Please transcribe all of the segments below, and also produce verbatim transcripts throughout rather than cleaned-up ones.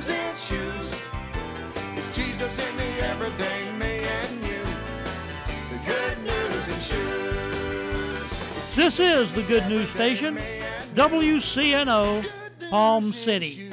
news and shoes. It's Jesus in the everyday me and you. The good news and shoes. This is the Good News Station, W C N O, Palm City.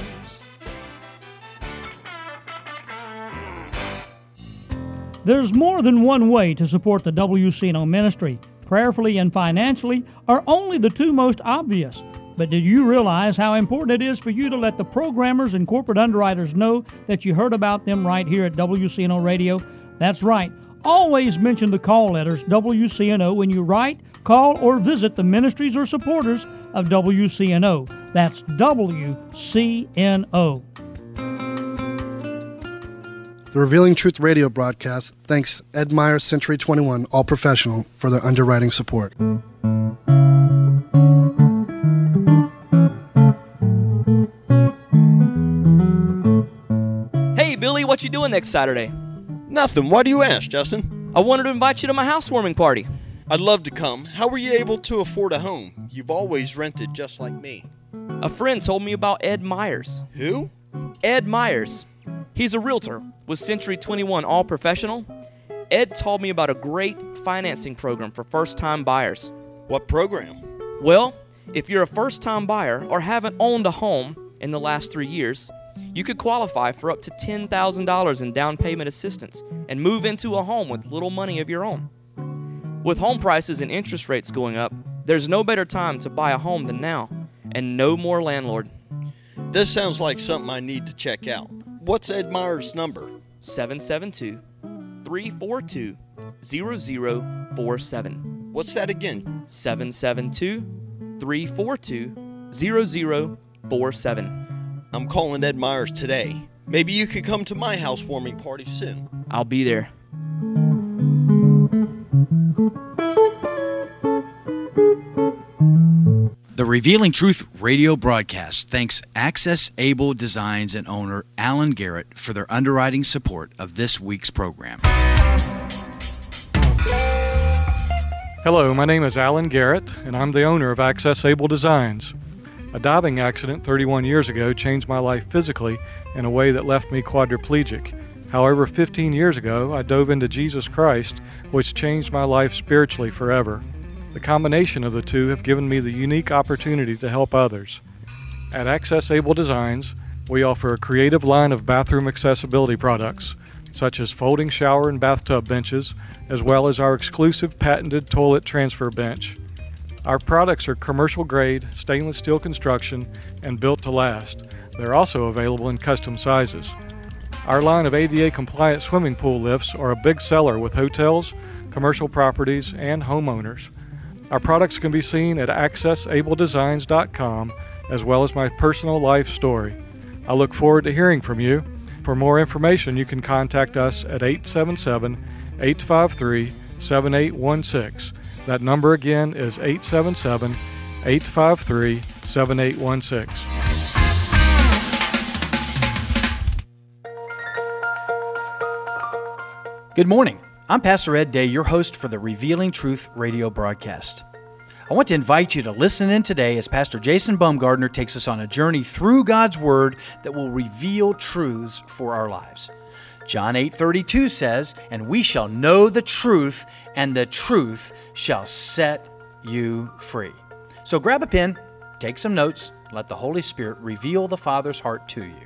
There's more than one way to support the W C N O ministry. Prayerfully and financially are only the two most obvious. But did you realize how important it is for you to let the programmers and corporate underwriters know that you heard about them right here at W C N O Radio? That's right. Always mention the call letters W C N O when you write, call, or visit the ministries or supporters of W C N O. That's W C N O. The Revealing Truth radio broadcast thanks Ed Meyer Century twenty-one All Professional for their underwriting support. Hey, Billy, what you doing next Saturday? Nothing. Why do you ask, Justin? I wanted to invite you to my housewarming party. I'd love to come. How were you able to afford a home? You've always rented just like me. A friend told me about Ed Myers. Who? Ed Myers. He's a realtor with Century twenty-one All Professional. Ed told me about a great financing program for first-time buyers. What program? Well, if you're a first-time buyer or haven't owned a home in the last three years, you could qualify for up to ten thousand dollars in down payment assistance and move into a home with little money of your own. With home prices and interest rates going up, there's no better time to buy a home than now, and no more landlord. This sounds like something I need to check out. What's Ed Meyer's number? seven seven two, three four two, zero zero four seven. What's that again? seven seven two, three four two, zero zero four seven. I'm calling Ed Myers today. Maybe you could come to my housewarming party soon. I'll be there. The Revealing Truth radio broadcast thanks Access Able Designs and owner Alan Garrett for their underwriting support of this week's program. Hello, my name is Alan Garrett, and I'm the owner of Access Able Designs. A diving accident thirty-one years ago changed my life physically in a way that left me quadriplegic. However, fifteen years ago, I dove into Jesus Christ, which changed my life spiritually forever. The combination of the two have given me the unique opportunity to help others. At Access Able Designs, we offer a creative line of bathroom accessibility products, such as folding shower and bathtub benches, as well as our exclusive patented toilet transfer bench. Our products are commercial-grade, stainless steel construction, and built to last. They're also available in custom sizes. Our line of A D A-compliant swimming pool lifts are a big seller with hotels, commercial properties, and homeowners. Our products can be seen at access able designs dot com, as well as my personal life story. I look forward to hearing from you. For more information, you can contact us at eight seven seven, eight five three, seven eight one six. That number again is eight seven seven, eight five three, seven eight one six. Good morning. I'm Pastor Ed Day, your host for the Revealing Truth radio broadcast. I want to invite you to listen in today as Pastor Jason Baumgardner takes us on a journey through God's Word that will reveal truths for our lives. John eight thirty-two says, "And we shall know the truth, and the truth shall set you free." So grab a pen, take some notes, let the Holy Spirit reveal the Father's heart to you.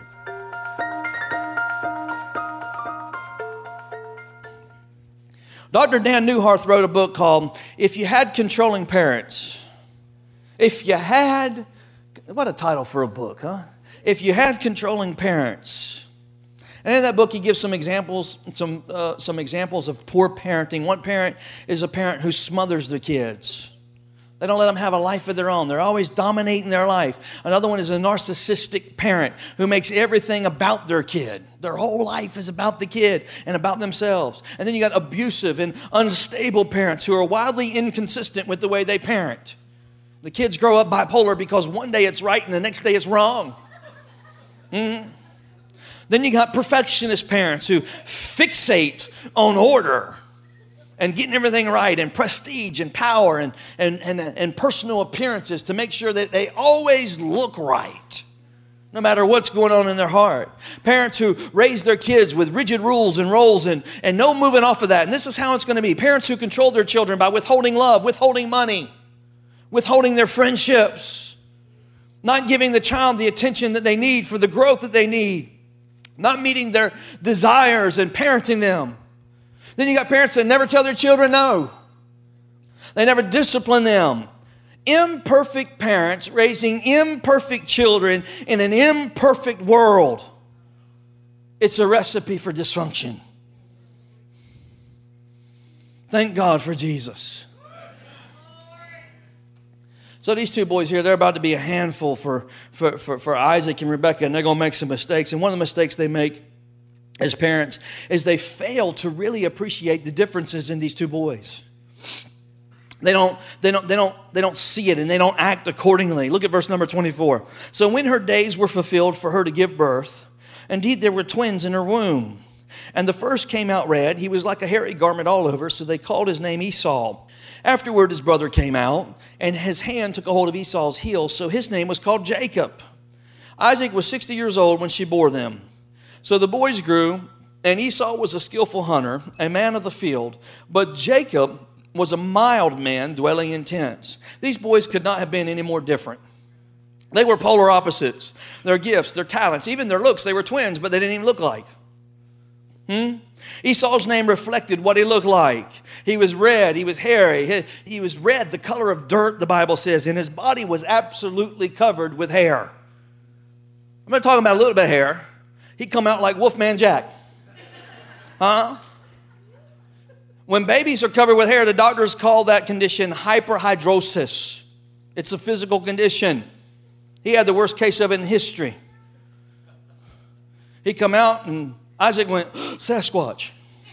Doctor Dan Newharth wrote a book called If You Had Controlling Parents. If you had, what a title for a book, huh? If You Had Controlling Parents. And in that book, he gives some examples, some uh, some examples of poor parenting. One parent is a parent who smothers their kids. They don't let them have a life of their own. They're always dominating their life. Another one is a narcissistic parent who makes everything about their kid. Their whole life is about the kid and about themselves. And then you got abusive and unstable parents who are wildly inconsistent with the way they parent. The kids grow up bipolar because one day it's right and the next day it's wrong. Mm-hmm. Then you got perfectionist parents who fixate on order and getting everything right, and prestige and power and, and, and, and personal appearances to make sure that they always look right. no matter what's going on in their heart. Parents who raise their kids with rigid rules and roles and, and no moving off of that. And this is how it's going to be. Parents who control their children by withholding love, withholding money, withholding their friendships, not giving the child the attention that they need for the growth that they need, not meeting their desires and parenting them. Then you got parents that never tell their children no. They never discipline them. Imperfect parents raising imperfect children in an imperfect world. It's a recipe for dysfunction. Thank God for Jesus. So these two boys here, they're about to be a handful for, for, for, for Isaac and Rebekah, and they're going to make some mistakes. And one of the mistakes they make as parents is they fail to really appreciate the differences in these two boys. They don't, they don't, they don't, they don't see it and they don't act accordingly. Look at verse number twenty-four. So when her days were fulfilled for her to give birth, indeed there were twins in her womb. And the first came out red. He was like a hairy garment all over, so they called his name Esau. Afterward his brother came out, and his hand took a hold of Esau's heel, so his name was called Jacob. Isaac was sixty years old when she bore them. So the boys grew, and Esau was a skillful hunter, a man of the field, but Jacob was a mild man dwelling in tents. These boys could not have been any more different. They were polar opposites. Their gifts, their talents, even their looks, they were twins, but they didn't even look like. Hmm? Esau's name reflected what he looked like. He was red, he was hairy, he, he was red, the color of dirt, the Bible says, and his body was absolutely covered with hair. I'm not talking about a little bit of hair. He'd come out like Wolfman Jack. Huh? When babies are covered with hair, the doctors call that condition hyperhidrosis. It's a physical condition. He had the worst case of it in history. He come out and Isaac went, Sasquatch.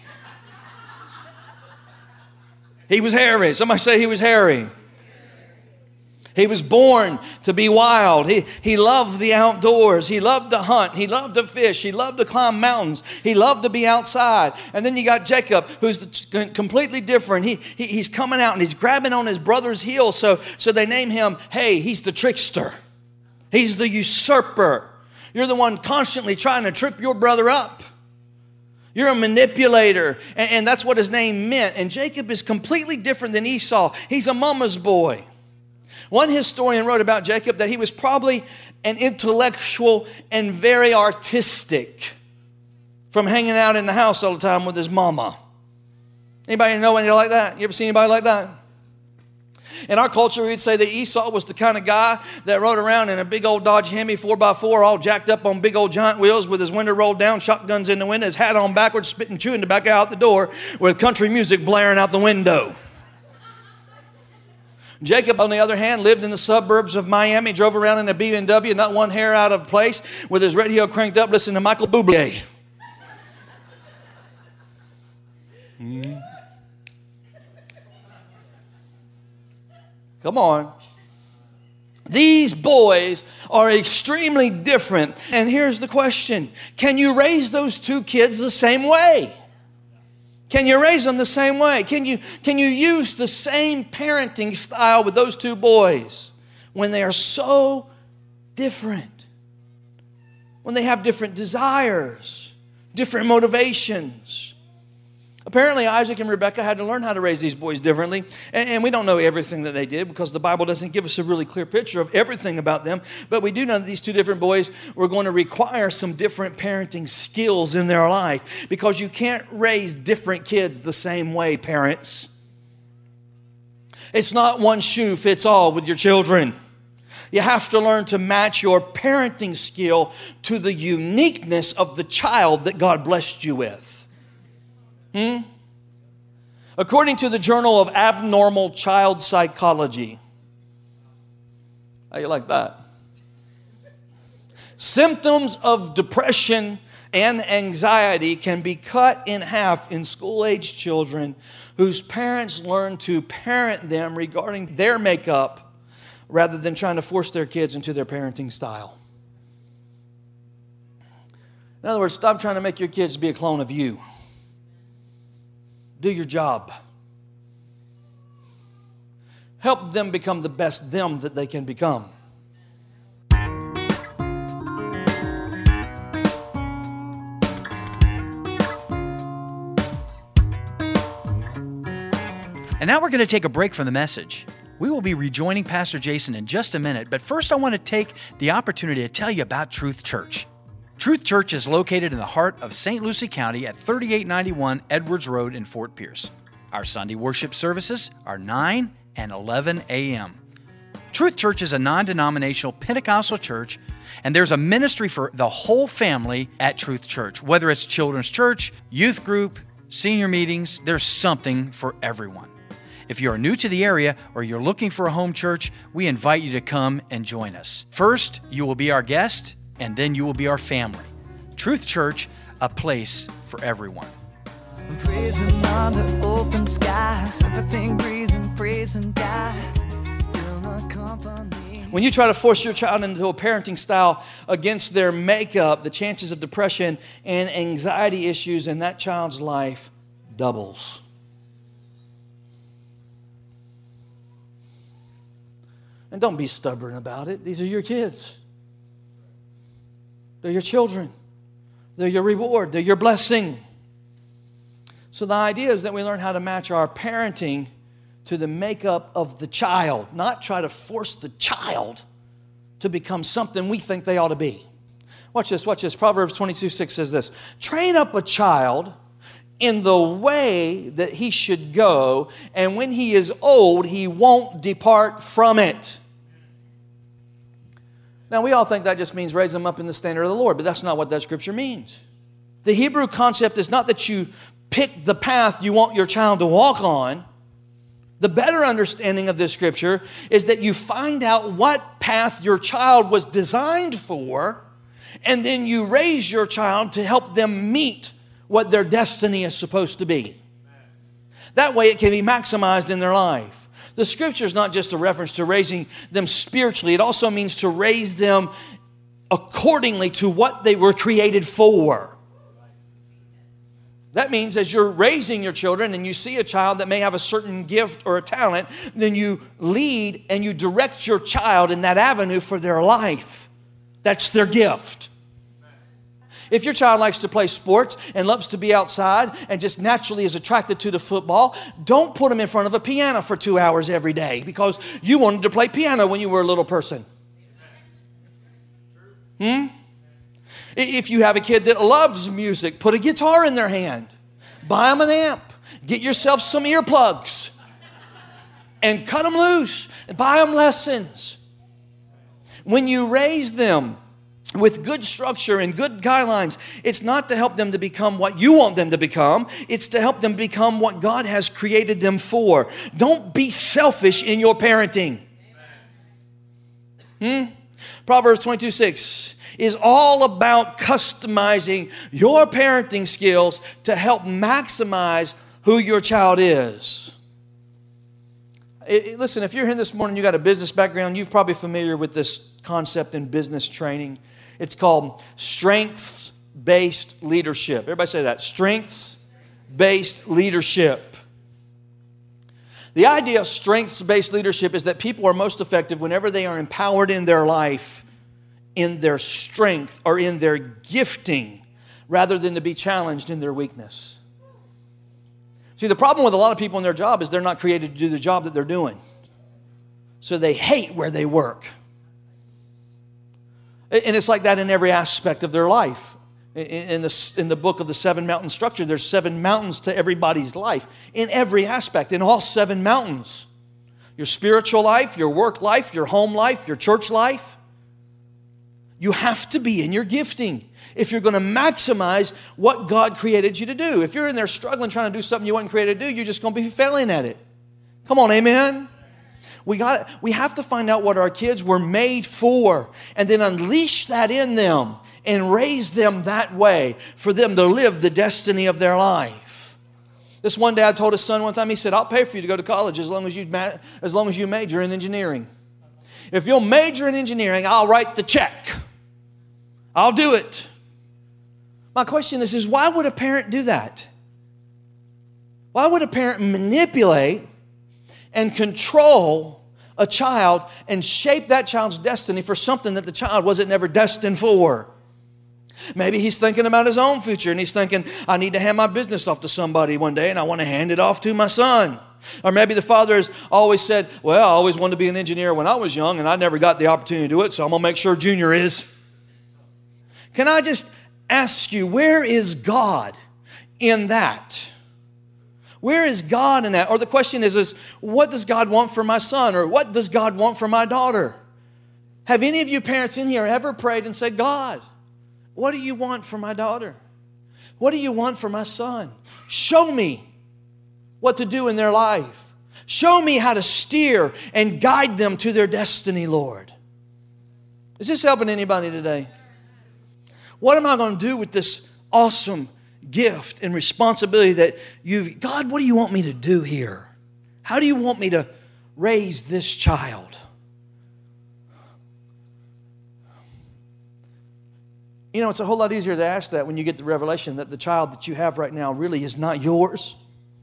He was hairy. Somebody say he was hairy. He was born to be wild. He, he loved the outdoors. He loved to hunt. He loved to fish. He loved to climb mountains. He loved to be outside. And then you got Jacob, who's completely different. He, he he's coming out and he's grabbing on his brother's heel. So, so they name him, hey, he's the trickster. He's the usurper. You're the one constantly trying to trip your brother up. You're a manipulator. And, and that's what his name meant. And Jacob is completely different than Esau. He's a mama's boy. One historian wrote about Jacob that he was probably an intellectual and very artistic from hanging out in the house all the time with his mama. Anybody know anybody like that? You ever seen anybody like that? In our culture, we'd say that Esau was the kind of guy that rode around in a big old Dodge Hemi four by four, all jacked up on big old giant wheels with his window rolled down, shotguns in the window, his hat on backwards, spitting chewing tobacco out the door with country music blaring out the window. Jacob, on the other hand, lived in the suburbs of Miami, drove around in a B M W, not one hair out of place, with his radio cranked up, listening to Michael Bublé. Mm-hmm. Come on. These boys are extremely different. And here's the question. Can you raise those two kids the same way? Can you raise them the same way? Can you, can you use the same parenting style with those two boys when they are so different? When they have different desires, different motivations. Apparently, Isaac and Rebekah had to learn how to raise these boys differently. And, and we don't know everything that they did because the Bible doesn't give us a really clear picture of everything about them. But we do know that these two different boys were going to require some different parenting skills in their life because you can't raise different kids the same way, parents. It's not one shoe fits all with your children. You have to learn to match your parenting skill to the uniqueness of the child that God blessed you with. Hmm? According to the Journal of Abnormal Child Psychology. How you like that? Symptoms of depression and anxiety can be cut in half in school-age children whose parents learn to parent them regarding their makeup rather than trying to force their kids into their parenting style. In other words, stop trying to make your kids be a clone of you. Do your job. Help them become the best them that they can become. And now we're going to take a break from the message. We will be rejoining Pastor Jason in just a minute, but first I want to take the opportunity to tell you about Truth Church. Truth Church is located in the heart of Saint Lucie County at thirty-eight ninety-one Edwards Road in Fort Pierce. Our Sunday worship services are nine and eleven a.m. Truth Church is a non-denominational Pentecostal church, and there's a ministry for the whole family at Truth Church. Whether it's children's church, youth group, senior meetings, there's something for everyone. If you're new to the area or you're looking for a home church, we invite you to come and join us. First, you will be our guest, and then you will be our family. Truth Church, a place for everyone. Praising under open skies, everything breathing, praising God. When you try to force your child into a parenting style against their makeup, the chances of depression and anxiety issues in that child's life doubles. And don't be stubborn about it. These are your kids. They're your children. They're your reward. They're your blessing. So the idea is that we learn how to match our parenting to the makeup of the child, not try to force the child to become something we think they ought to be. Watch this, watch this. Proverbs twenty-two six says this, train up a child in the way that he should go, and when he is old, he won't depart from it. Now, we all think that just means raise them up in the standard of the Lord, but that's not what that scripture means. The Hebrew concept is not that you pick the path you want your child to walk on. The better understanding of this scripture is that you find out what path your child was designed for, and then you raise your child to help them meet what their destiny is supposed to be. That way it can be maximized in their life. The scripture is not just a reference to raising them spiritually. It also means to raise them accordingly to what they were created for. That means as you're raising your children and you see a child that may have a certain gift or a talent, then you lead and you direct your child in that avenue for their life. That's their gift. If your child likes to play sports and loves to be outside and just naturally is attracted to the football, don't put them in front of a piano for two hours every day because you wanted to play piano when you were a little person. Hmm? If you have a kid that loves music, put a guitar in their hand. Buy them an amp. Get yourself some earplugs. And cut them loose. And buy them lessons. When you raise them with good structure and good guidelines, it's not to help them to become what you want them to become. It's to help them become what God has created them for. Don't be selfish in your parenting. Hmm? Proverbs twenty-two six is all about customizing your parenting skills to help maximize who your child is. It, it, listen, if you're here this morning, you got a business background, you're probably familiar with this concept in business training. It's called strengths-based leadership. Everybody say that, strengths-based leadership. The idea of strengths-based leadership is that people are most effective whenever they are empowered in their life in their strength or in their gifting rather than to be challenged in their weakness. See, the problem with a lot of people in their job is they're not created to do the job that they're doing. So they hate where they work. And it's like that in every aspect of their life. In the, in the book of the seven mountain structure, there's seven mountains to everybody's life. In every aspect, in all seven mountains. Your spiritual life, your work life, your home life, your church life. You have to be in your gifting if you're going to maximize what God created you to do. If you're in there struggling trying to do something you weren't created to do, you're just going to be failing at it. Come on, amen? We got, we have to find out what our kids were made for and then unleash that in them and raise them that way for them to live the destiny of their life. This one dad told his son one time, he said, I'll pay for you to go to college as long as you, as long as you major in engineering. If you'll major in engineering, I'll write the check. I'll do it. My question is, is why would a parent do that? Why would a parent manipulate and control a child and shape that child's destiny for something that the child wasn't never destined for? Maybe he's thinking about his own future and he's thinking, I need to hand my business off to somebody one day and I want to hand it off to my son. Or maybe the father has always said, well, I always wanted to be an engineer when I was young, and I never got the opportunity to do it, so I'm going to make sure Junior is. Can I just ask you, where is God in that? Where is God in that? Or the question is, is, what does God want for my son? Or what does God want for my daughter? Have any of you parents in here ever prayed and said, God, what do you want for my daughter? What do you want for my son? Show me what to do in their life. Show me how to steer and guide them to their destiny, Lord. Is this helping anybody today? What am I going to do with this awesome gift and responsibility that you've... God, what do you want me to do here? How do you want me to raise this child? You know, it's a whole lot easier to ask that when you get the revelation that the child that you have right now really is not yours.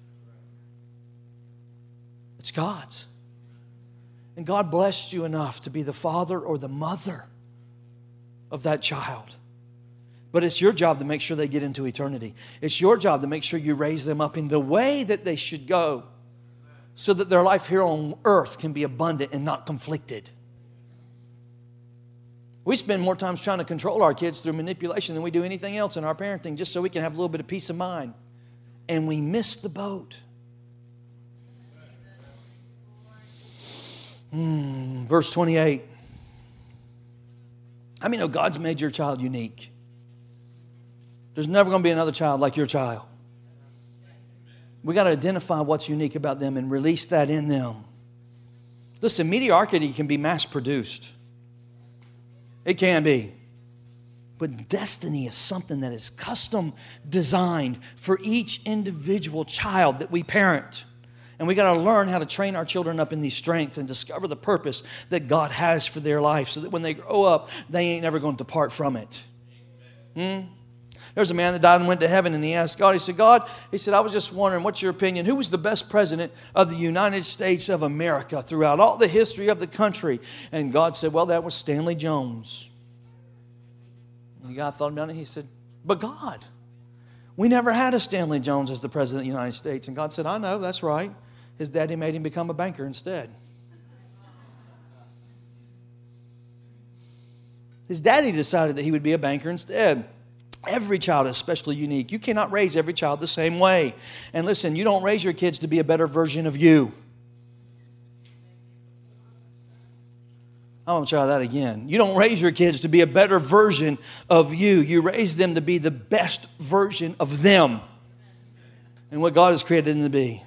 It's God's. And God blessed you enough to be the father or the mother of that child. But it's your job to make sure they get into eternity. It's your job to make sure you raise them up in the way that they should go so that their life here on earth can be abundant and not conflicted. We spend more time trying to control our kids through manipulation than we do anything else in our parenting, just so we can have a little bit of peace of mind. And we miss the boat. Hmm, verse twenty-eight. How many know God's made your child unique? There's never going to be another child like your child. We got to identify what's unique about them and release that in them. Listen, mediocrity can be mass produced. It can be. But destiny is something that is custom designed for each individual child that we parent. And we got to learn how to train our children up in these strengths and discover the purpose that God has for their life so that when they grow up, they ain't never going to depart from it. Hmm? There's a man that died and went to heaven, and he asked God, he said, God, he said, I was just wondering, what's your opinion? Who was the best president of the United States of America throughout all the history of the country? And God said, well, that was Stanley Jones. And the guy thought about it, he said, but God, we never had a Stanley Jones as the president of the United States. And God said, I know, that's right. His daddy made him become a banker instead. His daddy decided that he would be a banker instead. Every child is especially unique. You cannot raise every child the same way. And listen, you don't raise your kids to be a better version of you. I'm going to try that again. You don't raise your kids to be a better version of you. You raise them to be the best version of them and what God has created them to be.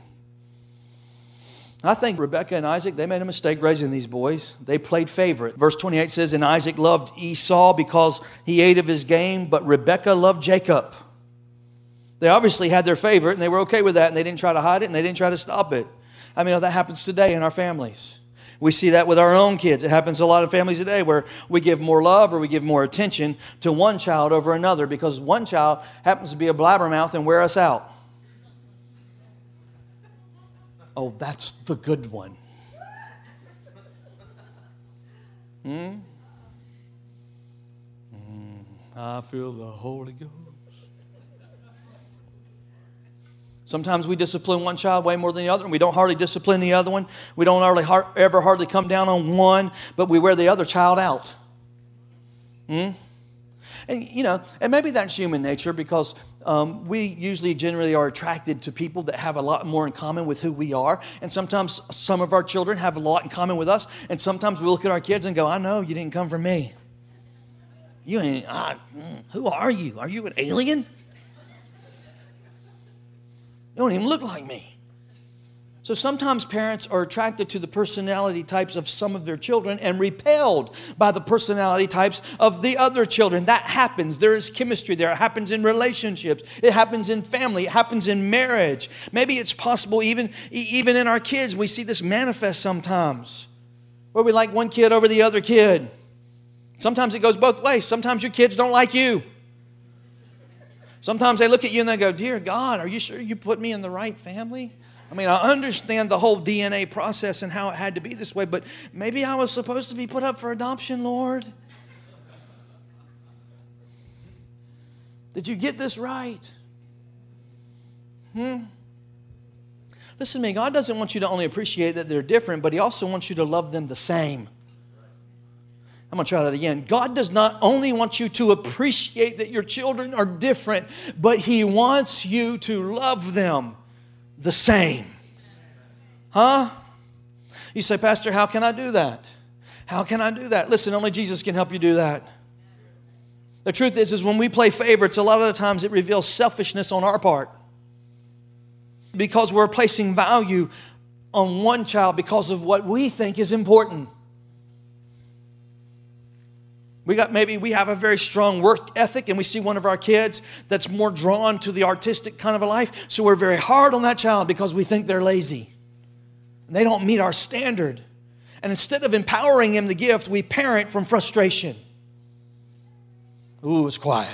I think Rebekah and Isaac, they made a mistake raising these boys. They played favorite. Verse twenty-eight says, and Isaac loved Esau because he ate of his game, but Rebekah loved Jacob. They obviously had their favorite, and they were okay with that, and they didn't try to hide it, and they didn't try to stop it. I mean, that happens today in our families. We see that with our own kids. It happens to a lot of families today where we give more love or we give more attention to one child over another because one child happens to be a blabbermouth and wear us out. Oh, that's the good one. Hmm? Mm, I feel the Holy Ghost. Sometimes we discipline one child way more than the other, and we don't hardly discipline the other one. We don't hardly, ever hardly come down on one, but we wear the other child out. Hmm? And, you know, and maybe that's human nature because um, we usually generally are attracted to people that have a lot more in common with who we are. And sometimes some of our children have a lot in common with us. And sometimes we look at our kids and go, I know you didn't come from me. You ain't, I, who are you? Are you an alien? You don't even look like me. So sometimes parents are attracted to the personality types of some of their children and repelled by the personality types of the other children. That happens. There is chemistry there. It happens in relationships. It happens in family. It happens in marriage. Maybe it's possible even, even in our kids. We see this manifest sometimes where we like one kid over the other kid. Sometimes it goes both ways. Sometimes your kids don't like you. Sometimes they look at you and they go, dear God, are you sure you put me in the right family? I mean, I understand the whole D N A process and how it had to be this way, but maybe I was supposed to be put up for adoption, Lord. Did you get this right? Hmm? Listen to me, God doesn't want you to only appreciate that they're different, but He also wants you to love them the same. I'm going to try that again. God does not only want you to appreciate that your children are different, but He wants you to love them the same. Huh? You say, Pastor, how can I do that? How can I do that? Listen, only Jesus can help you do that. The truth is, is when we play favorites, a lot of the times it reveals selfishness on our part. Because we're placing value on one child because of what we think is important. We got maybe we have a very strong work ethic and we see one of our kids that's more drawn to the artistic kind of a life. So we're very hard on that child because we think they're lazy. And they don't meet our standard. And instead of empowering him the gift, we parent from frustration. Ooh, it's quiet.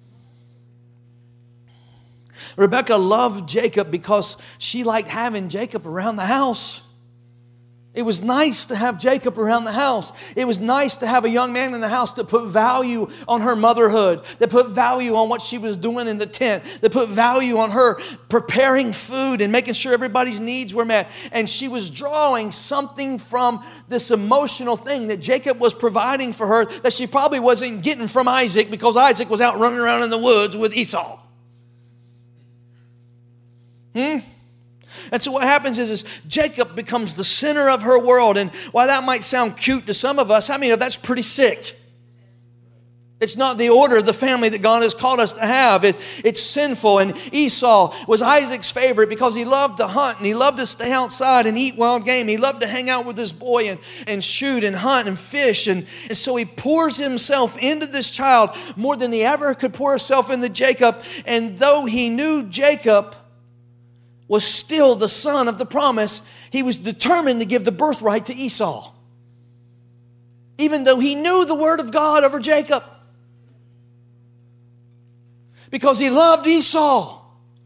Rebecca loved Jacob because she liked having Jacob around the house. It was nice to have Jacob around the house. It was nice to have a young man in the house that put value on her motherhood, that put value on what she was doing in the tent, that put value on her preparing food and making sure everybody's needs were met. And she was drawing something from this emotional thing that Jacob was providing for her that she probably wasn't getting from Isaac because Isaac was out running around in the woods with Esau. Hmm? And so what happens is, is Jacob becomes the center of her world. And while that might sound cute to some of us, I mean, that's pretty sick. It's not the order of the family that God has called us to have. It, it's sinful. And Esau was Isaac's favorite because he loved to hunt and he loved to stay outside and eat wild game. He loved to hang out with his boy and, and shoot and hunt and fish. And, and so he pours himself into this child more than he ever could pour himself into Jacob. And though he knew Jacob was still the son of the promise, he was determined to give the birthright to Esau. Even though he knew the word of God over Jacob. Because he loved Esau.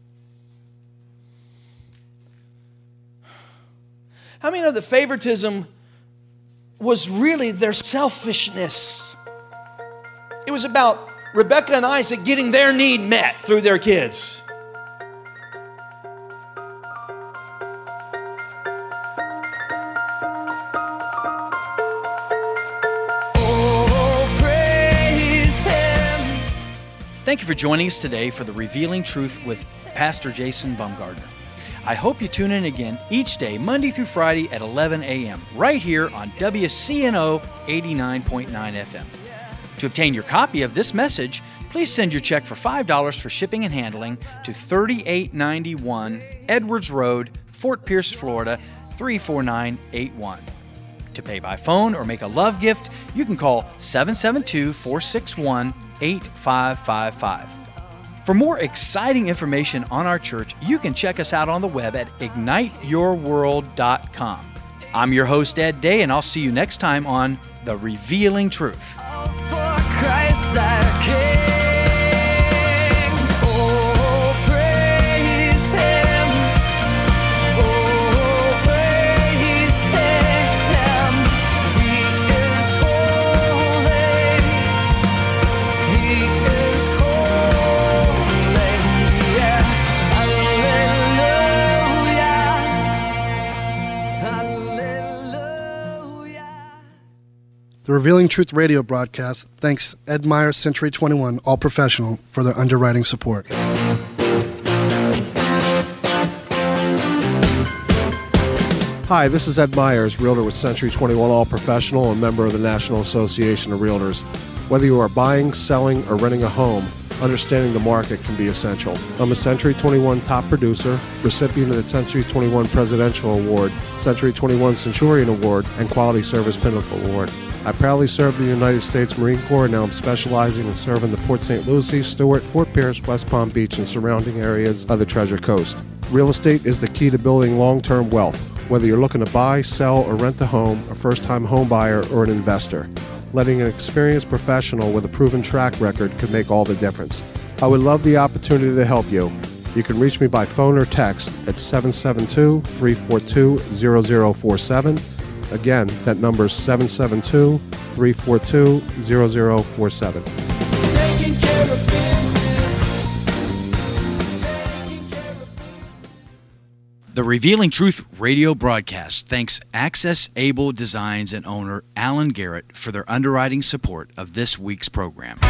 How many know that favoritism was really their selfishness? It was about Rebekah and Isaac getting their need met through their kids. Thank you for joining us today for the Revealing Truth with Pastor Jason Bumgardner. I hope you tune in again each day, Monday through Friday at eleven a.m., right here on W C N O eighty-nine point nine F M. To obtain your copy of this message, please send your check for five dollars for shipping and handling to thirty-eight ninety-one Edwards Road, Fort Pierce, Florida, three four nine eight one. To pay by phone or make a love gift, you can call seven seven two, four six one, eight five five five. For more exciting information on our church, you can check us out on the web at ignite your world dot com. I'm your host, Ed Day, and I'll see you next time on The Revealing Truth. All for Christ our King. Oh, praise Him. Oh, praise Him. He is holy. He is holy. Yeah. Hallelujah. Hallelujah. The Revealing Truth radio broadcast thanks Ed Meyer, Century twenty-one, All Professional, for their underwriting support. Hi, this is Ed Myers, Realtor with Century twenty-one All Professional and member of the National Association of Realtors. Whether you are buying, selling, or renting a home, understanding the market can be essential. I'm a Century twenty-one top producer, recipient of the Century twenty-one Presidential Award, Century twenty-one Centurion Award, and Quality Service Pinnacle Award. I proudly served the United States Marine Corps, and now I'm specializing in serving the Port Saint Lucie, Stewart, Fort Pierce, West Palm Beach, and surrounding areas of the Treasure Coast. Real estate is the key to building long-term wealth, whether you're looking to buy, sell, or rent a home, a first-time home buyer, or an investor. Letting an experienced professional with a proven track record can make all the difference. I would love the opportunity to help you. You can reach me by phone or text at seven seven two, three four two, zero zero four seven. Again, that number is seven seven two, three four two, zero zero four seven. Taking care of business. Taking care of business. The Revealing Truth radio broadcast thanks Access Able Designs and owner Alan Garrett for their underwriting support of this week's program.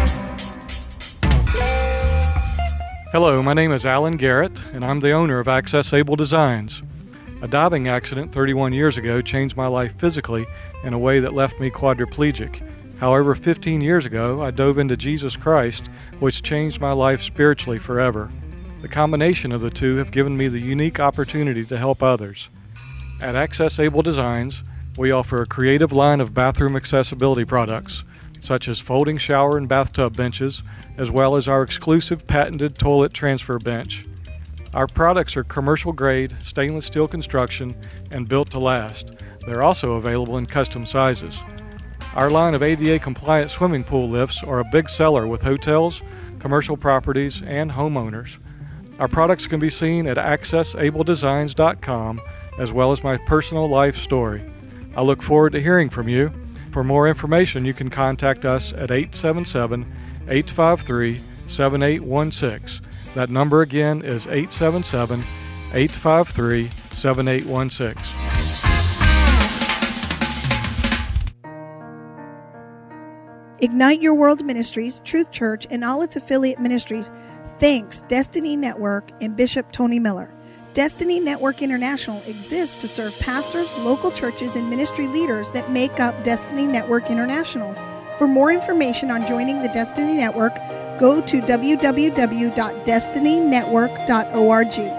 Hello, my name is Alan Garrett, and I'm the owner of Access Able Designs. A diving accident thirty-one years ago changed my life physically in a way that left me quadriplegic. However, fifteen years ago, I dove into Jesus Christ, which changed my life spiritually forever. The combination of the two have given me the unique opportunity to help others. At Access Able Designs, we offer a creative line of bathroom accessibility products, such as folding shower and bathtub benches, as well as our exclusive patented toilet transfer bench. Our products are commercial grade, stainless steel construction, and built to last. They're also available in custom sizes. Our line of A D A compliant swimming pool lifts are a big seller with hotels, commercial properties, and homeowners. Our products can be seen at access able designs dot com, as well as my personal life story. I look forward to hearing from you. For more information, you can contact us at eight seven seven, eight five three, seven eight one six. That number again is eight seven seven, eight five three, seven eight one six. Ignite Your World Ministries, Truth Church, and all its affiliate ministries thanks Destiny Network and Bishop Tony Miller. Destiny Network International exists to serve pastors, local churches, and ministry leaders that make up Destiny Network International. For more information on joining the Destiny Network, go to w w w dot destiny network dot org.